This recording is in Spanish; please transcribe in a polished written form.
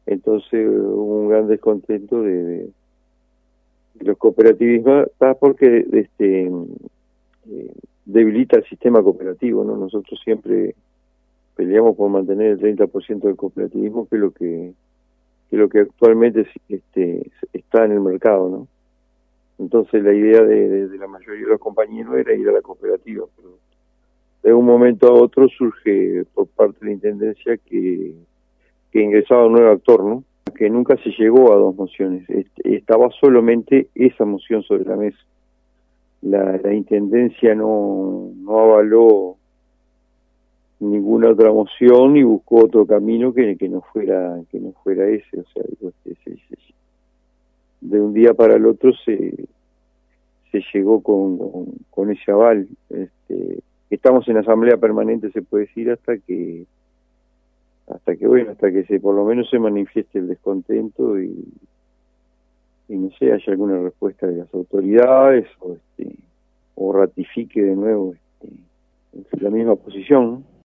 Entonces hubo un gran descontento de los cooperativistas porque debilita el sistema cooperativo, ¿no? Nosotros siempre peleamos por mantener el 30% del cooperativismo, que es lo que actualmente está en el mercado, ¿no? Entonces la idea de la mayoría de los compañeros era ir a la cooperativa, pero de un momento a otro surge por parte de la Intendencia que ingresaba un nuevo actor, ¿no? Que nunca se llegó a dos mociones, estaba solamente esa moción sobre la mesa. La Intendencia no avaló ninguna otra moción y buscó otro camino que no fuera ese, o sea, de un día para el otro se llegó con ese aval. Estamos en asamblea permanente, se puede decir, hasta que por lo menos se manifieste el descontento y no sé, haya alguna respuesta de las autoridades o ratifique de nuevo la misma posición, ¿no?